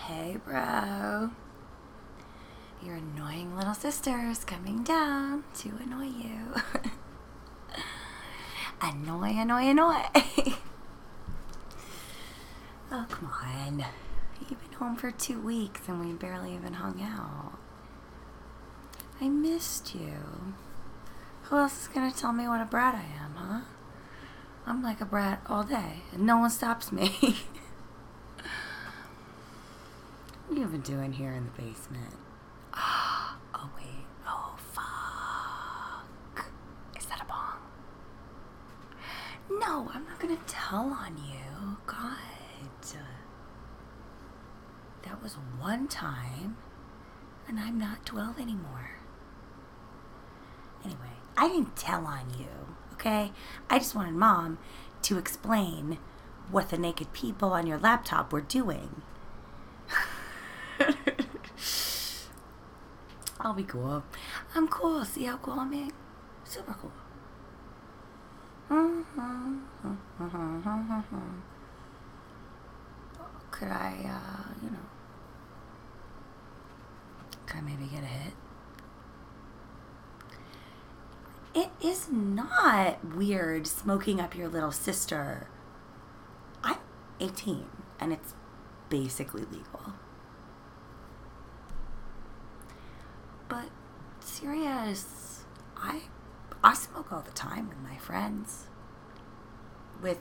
Hey, bro. Your annoying little sister is coming down to annoy you. Annoy. Oh, come on. You've been home for 2 weeks and we barely even hung out. I missed you. Who else is going to tell me what a brat I am, huh? I'm like a brat all day and no one stops me. What have you been doing here in the basement? Oh, wait. Oh, fuck. Is that a bong? No, I'm not gonna tell on you. God. That was one time, and I'm not 12 anymore. Anyway, I didn't tell on you, okay? I just wanted Mom to explain what the naked people on your laptop were doing. I'll be cool. I'm cool. See how cool I'm being? Super cool. Could I, could I maybe get a hit? It is not weird smoking up your little sister. I'm 18 and it's basically legal. But serious, I smoke all the time with my friends. With,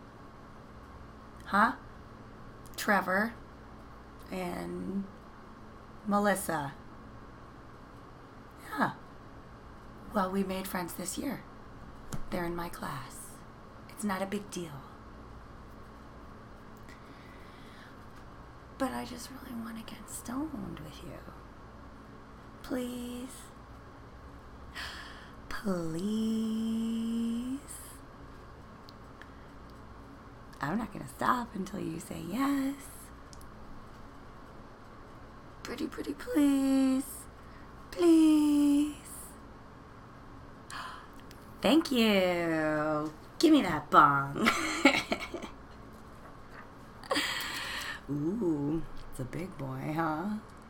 Trevor and Melissa. Yeah. Well, we made friends this year. They're in my class. It's not a big deal. But I just really want to get stoned with you. Please. Please. I'm not going to stop until you say yes. Pretty, please. Please. Thank you. Give me that bong. Ooh, it's a big boy, huh?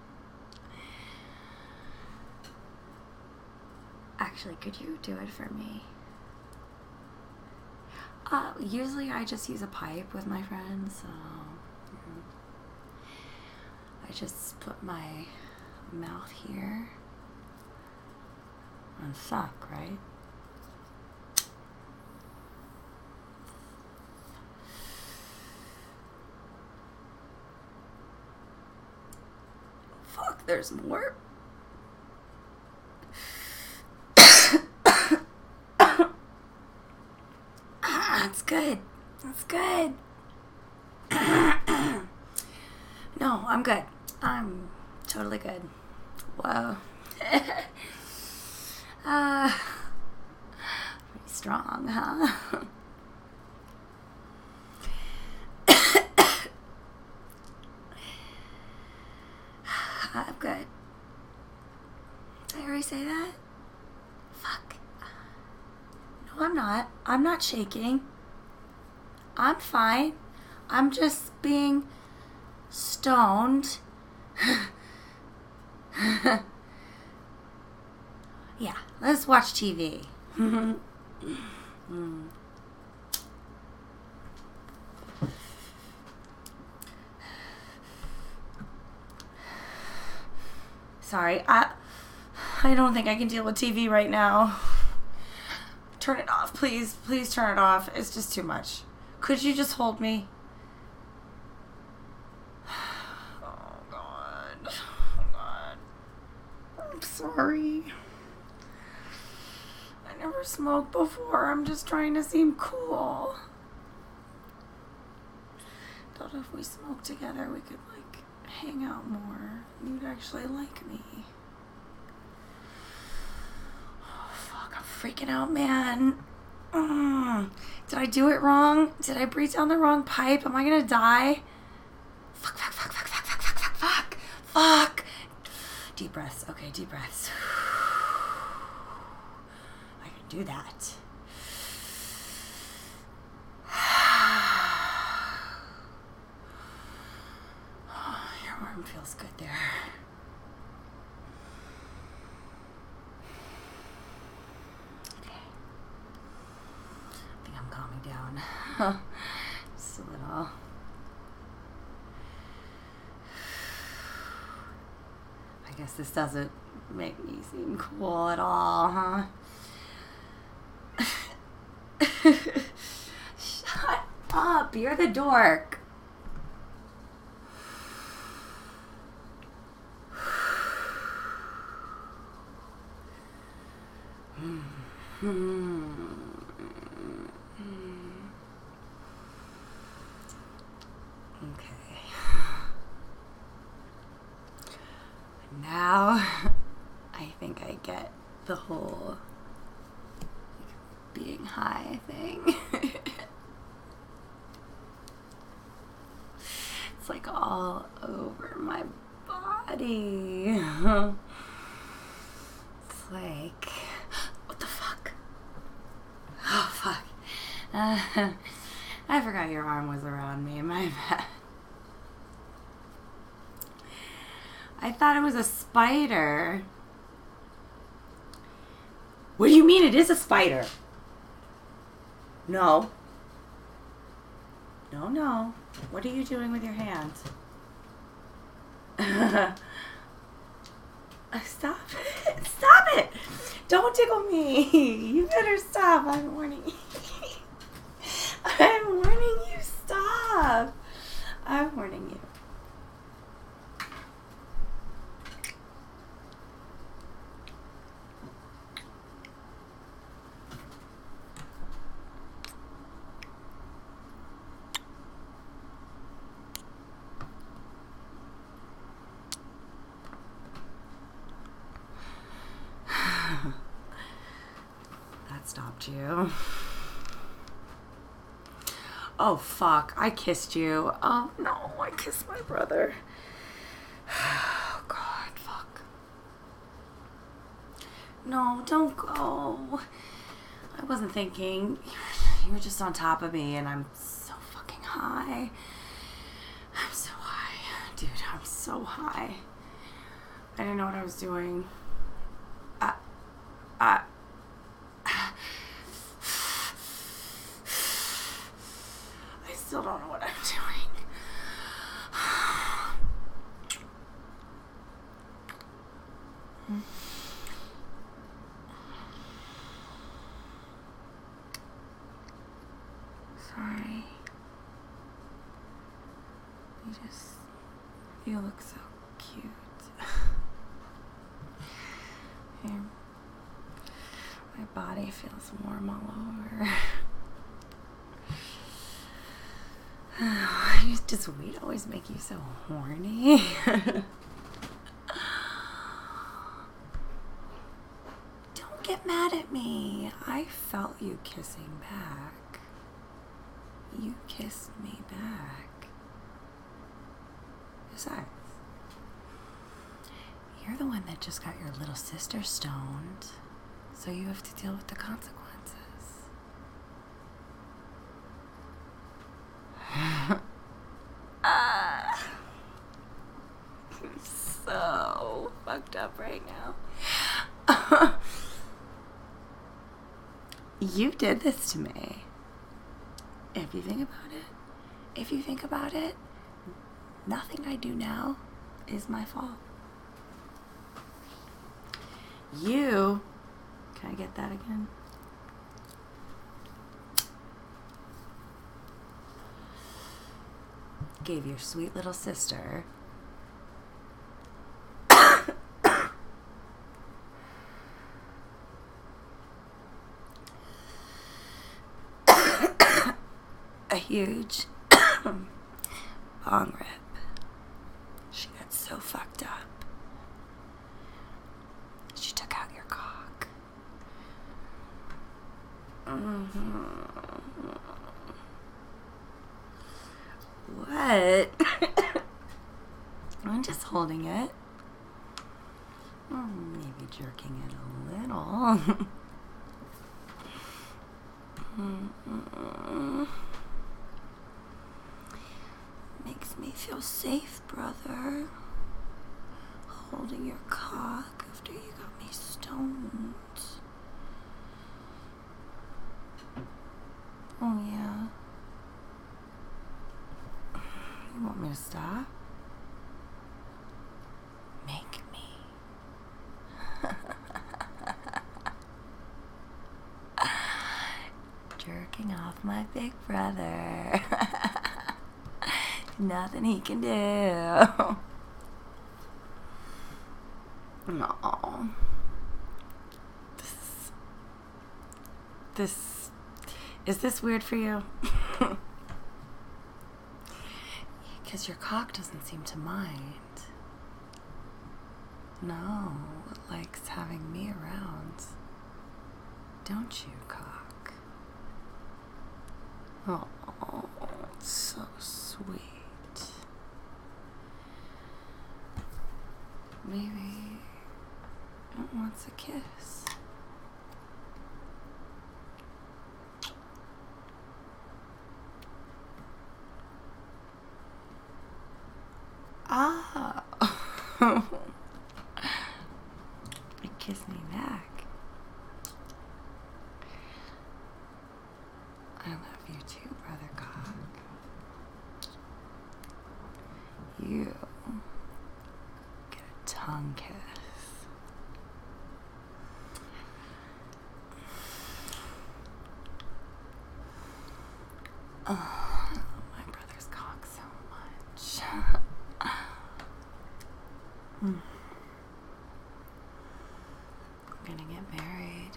Actually, could you do it for me? Usually I just use a pipe with my friends, so I just put my mouth here and suck, right? Fuck, there's more? That's good. That's good. No, I'm good. I'm totally good. Whoa. Pretty strong, huh? I'm good. Did I already say that? Fuck. No, I'm not. I'm not shaking. I'm fine. I'm just being stoned. Yeah, let's watch TV. Sorry, I don't think I can deal with TV right now. Turn it off, please. Please turn it off. It's just too much. Could you just hold me? Oh, God. I'm sorry. I never smoked before. I'm just trying to seem cool. Thought if we smoked together, we could, hang out more. You'd actually like me. Oh, fuck. I'm freaking out, man. Did I do it wrong? Did I breathe down the wrong pipe? Am I gonna die? Fuck. Deep breaths. Okay, deep breaths. I can do that. Oh, you're feels good there. Okay. I think I'm calming down. Just a little. I guess this doesn't make me seem cool at all, huh? Shut up. You're the dork. Okay. Now, I think I get the whole being high thing. It's like all over my body. It's like, what the fuck? Oh, fuck. I forgot your arm was around me. My bad. I thought it was a spider. What do you mean it is a spider? No. No. What are you doing with your hands? Stop it. Stop it. Don't tickle me. You better stop. I'm warning you. I'm warning you. Stop. I'm warning you. That stopped you. Oh, fuck. I kissed you. Oh, no. I kissed my brother. Oh, God. Fuck. No, don't go. I wasn't thinking. You were just on top of me, and I'm so fucking high. I'm so high. Dude, I'm so high. I didn't know what I was doing. I still don't know what I'm doing. Sorry. You look so cute. Here. My body feels warm all over. Weed always make you so horny. Don't get mad at me. I felt you kissing back. You kissed me back. Besides, you're the one that just got your little sister stoned, so you have to deal with the consequences. I'm so fucked up right now. You did this to me. If you think about it, nothing I do now is my fault. Can I get that again? Gave your sweet little sister a huge bong rip. She got so fucked up. She took out your cock. What? I'm just holding it. Maybe jerking it a little. Makes me feel safe, brother. holding your cock after you got me stoned. Oh, yeah. You want me to stop? Make me. Jerking off my big brother. Nothing he can do. No. Is this weird for you? Because your cock doesn't seem to mind. No, it likes having me around. Don't you, cock? Oh, it's so sweet. Maybe it wants a kiss. Ah. Kiss me back. I love you too, brother cock. You get a tongue kiss. Oh, I love my brother's cock so much. I'm gonna get married.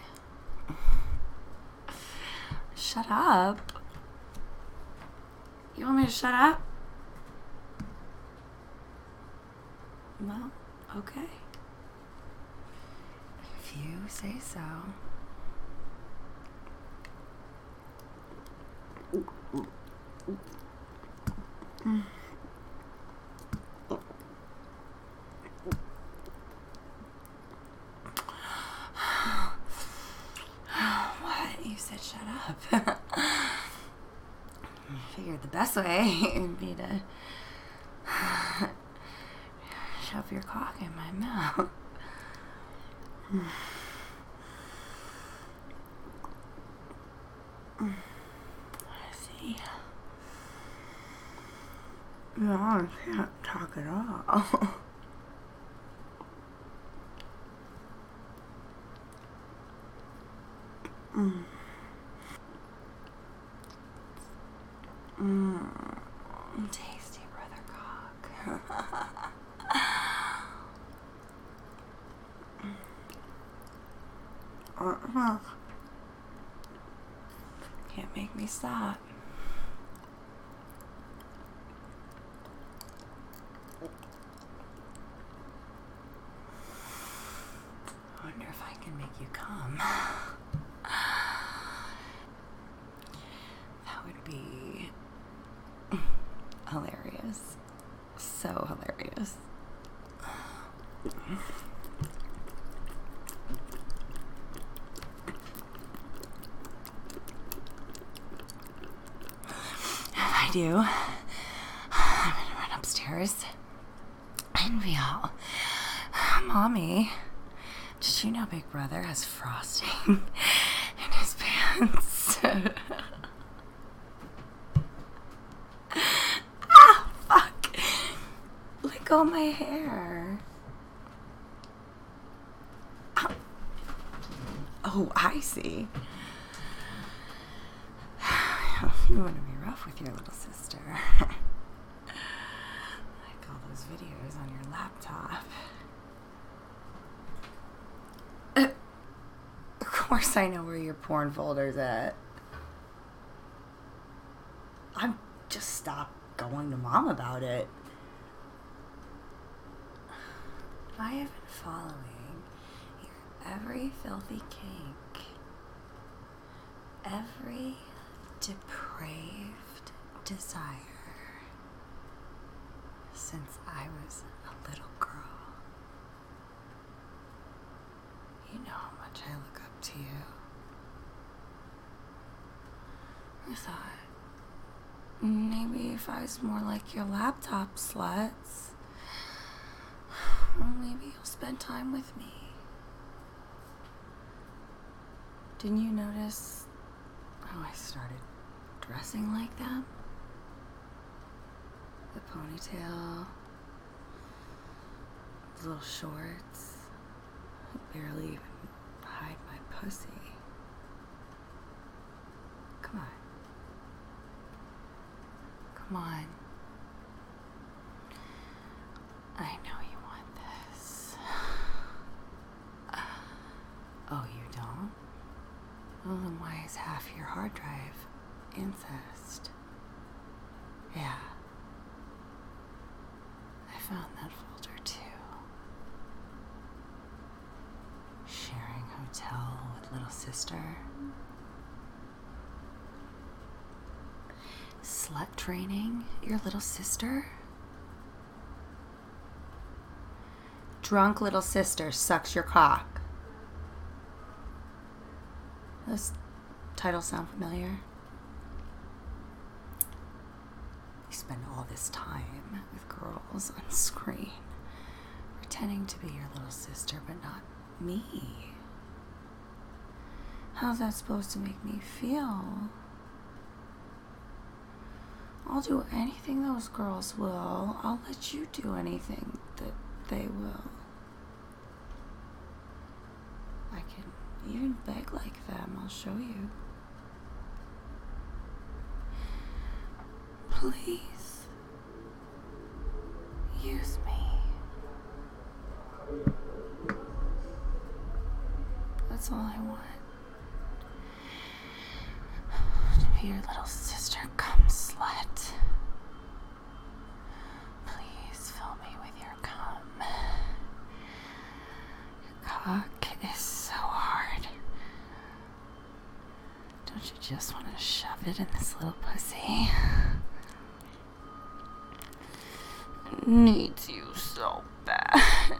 Shut up. You want me to shut up? Well, okay. If you say so. What? You said shut up. I figured the best way would be to shove your cock in my mouth. I see. No, I can't talk at all. Tasty brother cock. Can't make me stop. I wonder if I can make you come. That would be hilarious. So hilarious. If I do, I'm gonna run upstairs and be all, Mommy, did you know Big Brother has frosting in his pants? Ah, fuck. Let go of my hair. Oh, I see. You want to be rough with your little sister. Like all those videos on your laptop. Of course I know where your porn folder's at. I'm just stopped going to Mom about it. I have been following your every filthy kink, every depraved desire since I was a little girl. You know how much I look up to you. I thought maybe if I was more like your laptop sluts, Maybe you'll spend time with me. Didn't you notice how I started dressing like that? The ponytail, the little shorts, I barely even hide my pussy. Come on. Come on. I know you want this. Oh, you don't? Well, then why is half your hard drive incest? Yeah. I found that folder too. Sharing hotel with little sister. Slut training your little sister. Drunk little sister sucks your cock. Those titles sound familiar. You spend all this time with girls on screen, pretending to be your little sister, but not me. How's that supposed to make me feel? I'll do anything those girls will. I'll let you do anything that they will. I can even beg like them. I'll show you. Please. Use me. That's all I want. To be your little sister, cum slut. Please fill me with your cum. Your cock is so hard. Don't you just want to shove it in this little pussy? It needs you so bad.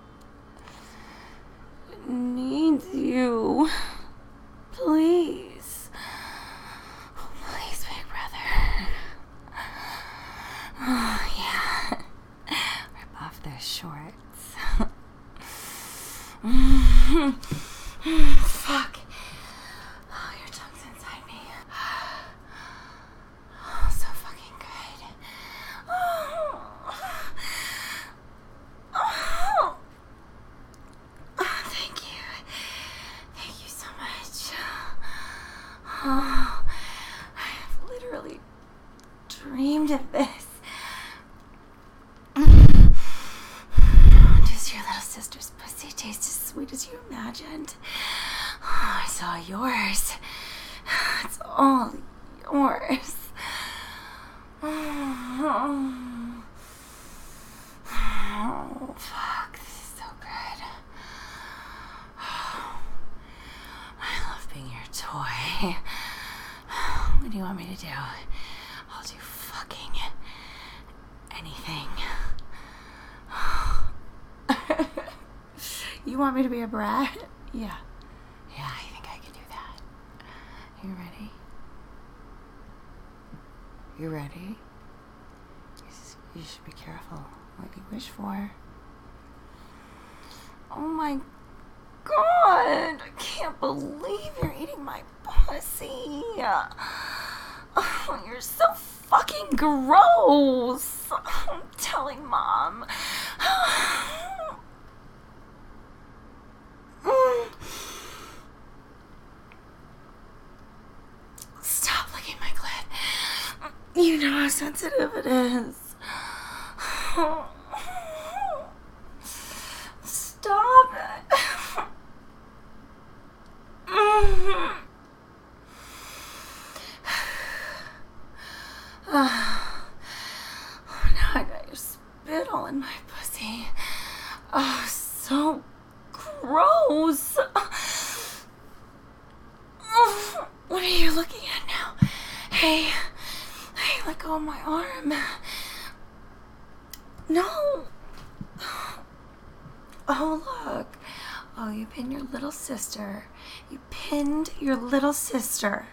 It needs you. Please. Please, big brother. Oh, yeah. Rip off those shorts. Fuck. Oh, your tongue's inside me. Oh, so fucking good. Thank you. Thank you so much. Oh, I have literally dreamed of this. Does your little sister's pussy taste as sweet as you imagined? Oh, I saw yours. It's all yours. Oh, fuck. This is so good. I love being your toy. What do you want me to do? I'll do fucking anything. You want me to be a brat? Yeah. Yeah, I think I can do that. You ready? You ready? You should be careful what you wish for. Oh my God! I can't believe you're eating my pussy. Oh, you're so fucking gross. I'm telling Mom. Stop licking my clit. You know how sensitive it is. Stop it. Now I got your spit all in my pussy. Oh, so gross. What are you looking at now? Hey, let go of my arm. No. Oh, look. Oh, you pinned your little sister. You pinned your little sister.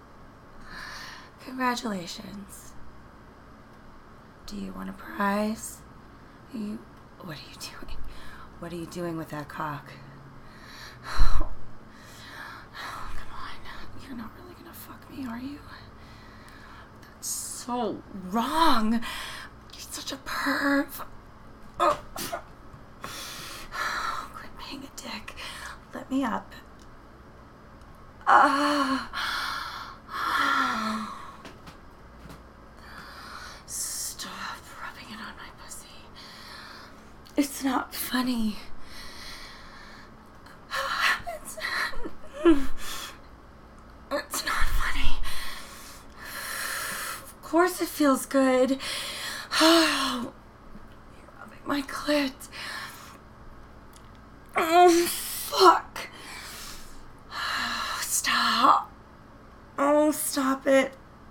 Congratulations. Do you want a prize? What are you doing? what are you doing with that cock? Oh, come on. You're not really gonna fuck me, are you? That's so wrong. You're such a perv. Oh. Quit being a dick. Let me up. Stop rubbing it on my pussy. It's not funny. It's not funny. Of course it feels good. Oh, you're rubbing my clit. Oh, fuck. Stop. Oh, stop it.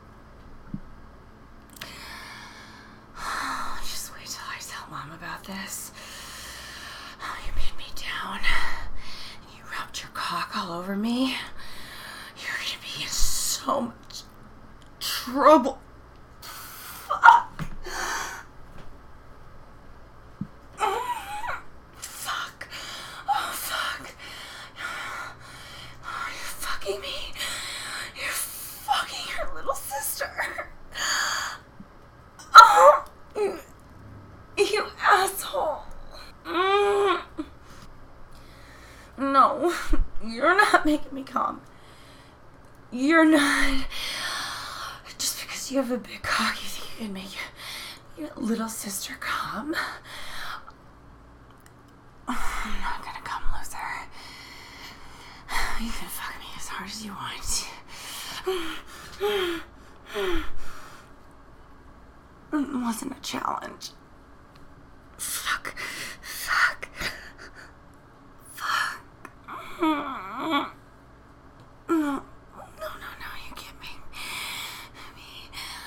Just wait till I tell Mom about this. Oh, you made me down. You rubbed your cock all over me. You're gonna be in so much trouble. Fuck. Fuck. Oh, fuck. Oh, you're fucking me. You're fucking your little sister. Oh, you asshole. No, you're not making me come. You're not. Just because you have a big cock, you think you can make your little sister come? I'm not gonna come, loser. You can fuck me as hard as you want. It wasn't a challenge. Fuck. Fuck. Fuck. No, you can't make me.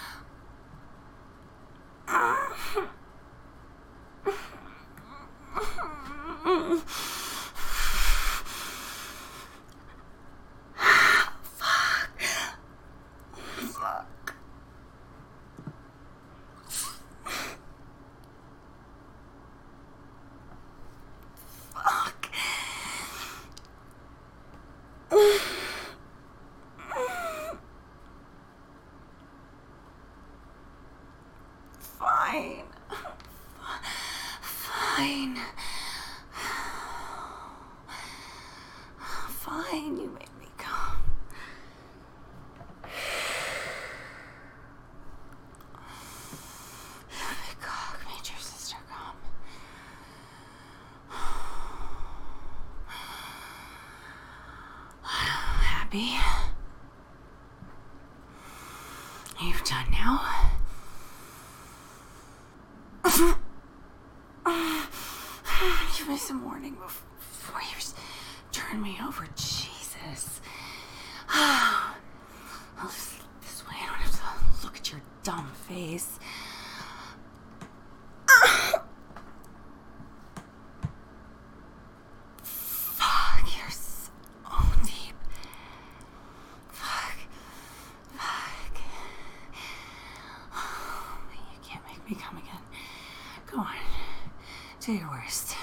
Fine. Fine. Fine, you made me come. Your big cock made your sister come. Happy? Are you done now? Give me some warning before you turn me over. Jesus. I'll just look this way. I don't have to look at your dumb face. Fuck, you're so deep. Fuck. You can't make me come again. Go on. Do your worst.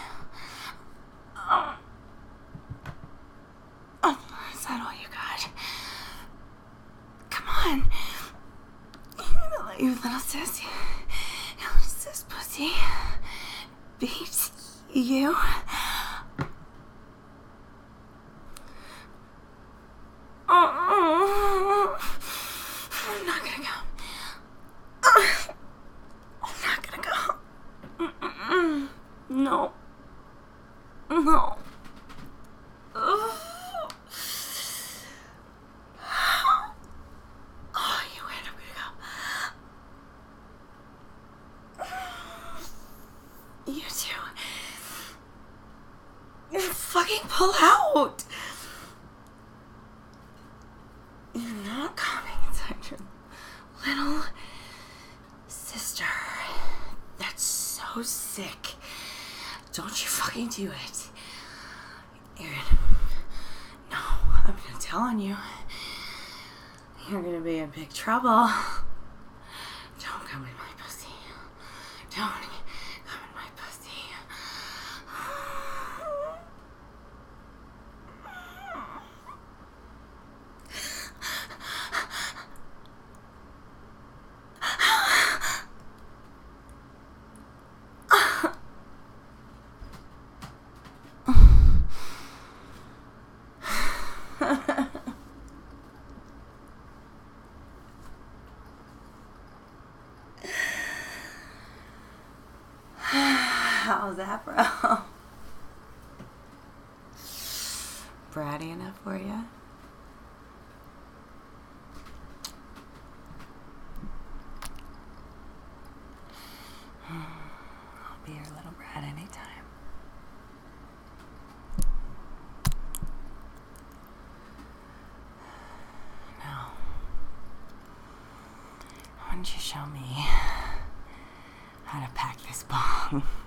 Is that all you got? Come on. I'm gonna let your little sis pussy beat you. I'm not gonna go. I'm not gonna go. No. No. Oh, you win. I'm gonna go. You two. You fucking pull out. You're not coming inside your little sister. That's so sick. Don't you fucking do it. No, I'm gonna tell on you. You're gonna be in big trouble. Don't come in my pussy. Don't come in my pussy. How's that, bro? Bratty enough for you? I'll be your little brat anytime. Now, why don't you show me how to pack this bong?